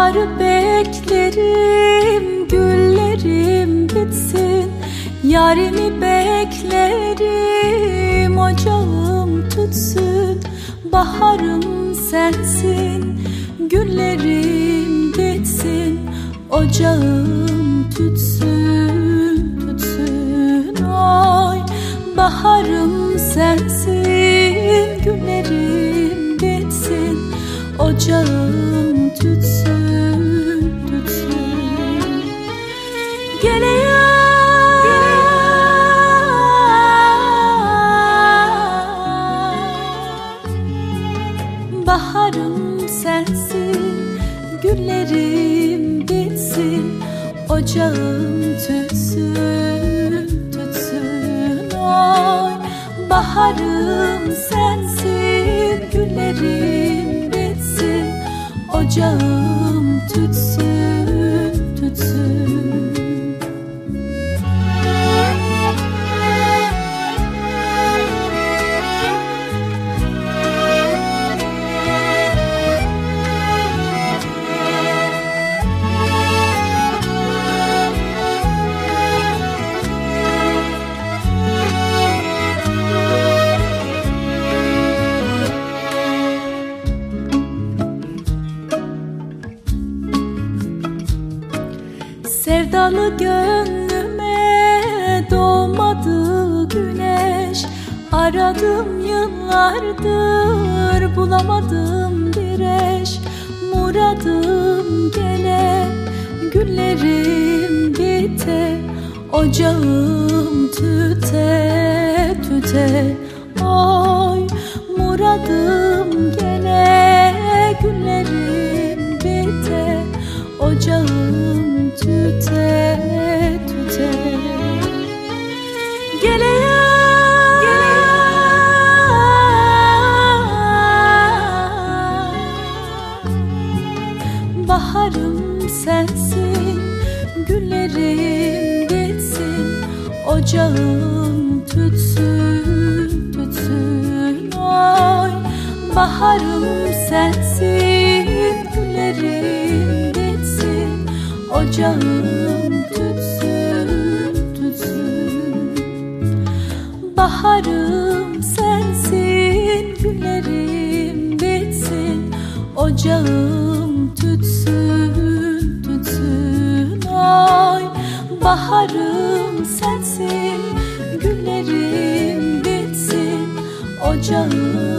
Baharı beklerim, güllerim bitsin. Yarimi beklerim, ocağım tütsün. Baharım sensin, güllerim bitsin. Ocağım tütsün, tütsün. Oy, baharım sensin, güllerim bitsin. Ocağım tütsün, tütsün. Geliyor baharım sensin, güllerim bitsin. Ocağım tütsün, tütsün. Oy, baharım sensin, güllerim bitsin. Ocağım tütsün, tütsün. Sevdalı gönlüme doğmadı güneş. Aradım yıllardır, bulamadım bir eş. Muradım gele, güllerim bite. Ocağım tüte, tüte. Oy, muradım gele, güllerim bite. Ocağım tüte, tüte. Geliyor baharım sensin, güllerim bitsin. Ocağım tütsün, tütsün. Oy, baharım sensin, güllerim bitsin. Ocağım tütsün, tütsün. Baharım sensin, güllerim bitsin. Ocağım tütsün, tütsün. Oy, baharım sensin, güllerim bitsin. Ocağım